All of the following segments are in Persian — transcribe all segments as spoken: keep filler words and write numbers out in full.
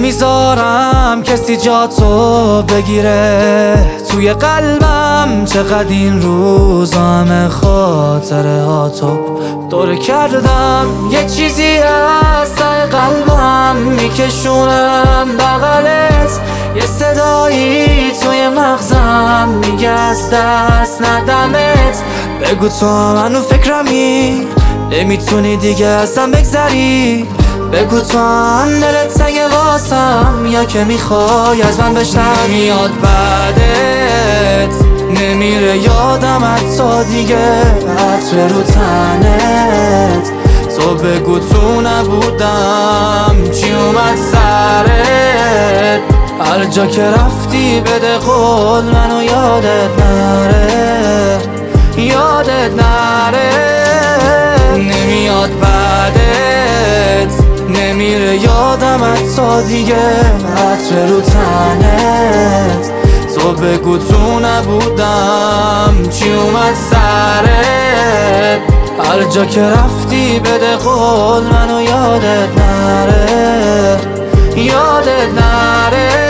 نمیذارم کسی جا تو بگیره توی قلبم. چقدر این روزا همه خاطره ها تو دوره کردم. یه چیزی از ته قلبم میکشونم بغلت، یه صدایی توی مغزم میگه از دست ندمت. بگو تو منو فکرمی، نمیتونی دیگه ازم بگذری. بگو تو هم دلت سنگه واسم، یا که میخوای از من بشنوی. نمیاد بعدت، نمیره یادم حتی دیگه عطر رو تنت. تو بگو تو نبودم چی اومد سرت. هر جا که رفتی بده قول منو یادت نره، یادت نره. نمیاد بعدت، نمیره یادم حتی دیگه عطر رو تنت. تو بگو تو نبودم چی اومد سرت. هر جا که رفتی بده قول منو یادت نره، یادت نره.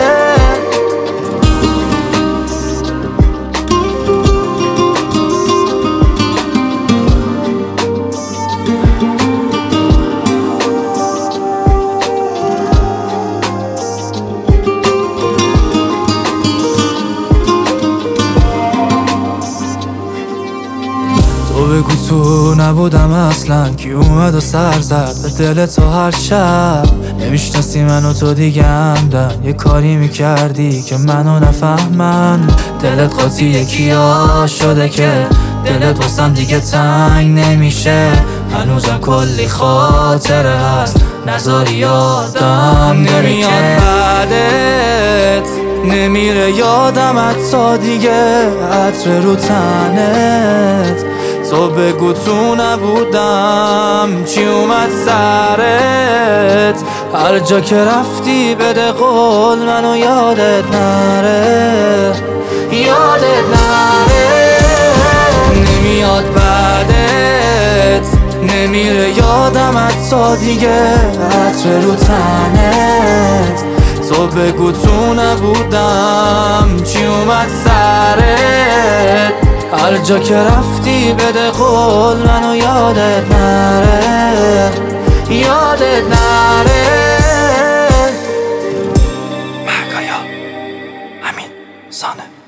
تو بگو تو نبودم اصلا کی اومد و سر زد به دل تو هر شب. نمیشناسی منو تو دیگه همدن، یه کاری میکردی که منو نفهمن. دلت قاطی یکیا شده که دلت واسم دیگه تنگ نمیشه. هنوزم کلی خاطره هست نذاری یادم نمیاد بعدت. نمیره یادم حتی دیگه عطر رو تنت. تو بگو تو نبودم چی اومد سرت. هر جا که رفتی بده قول منو یادت نره، یادت نره. نمیاد بعدت، نمیره یادم حتی دیگه عطر رو تنت. تو بگو تو نبودم چی اومد سرت. هر جا که رفتی بده قول منو یادت نره، یادت نره. مرگایا امین سانه.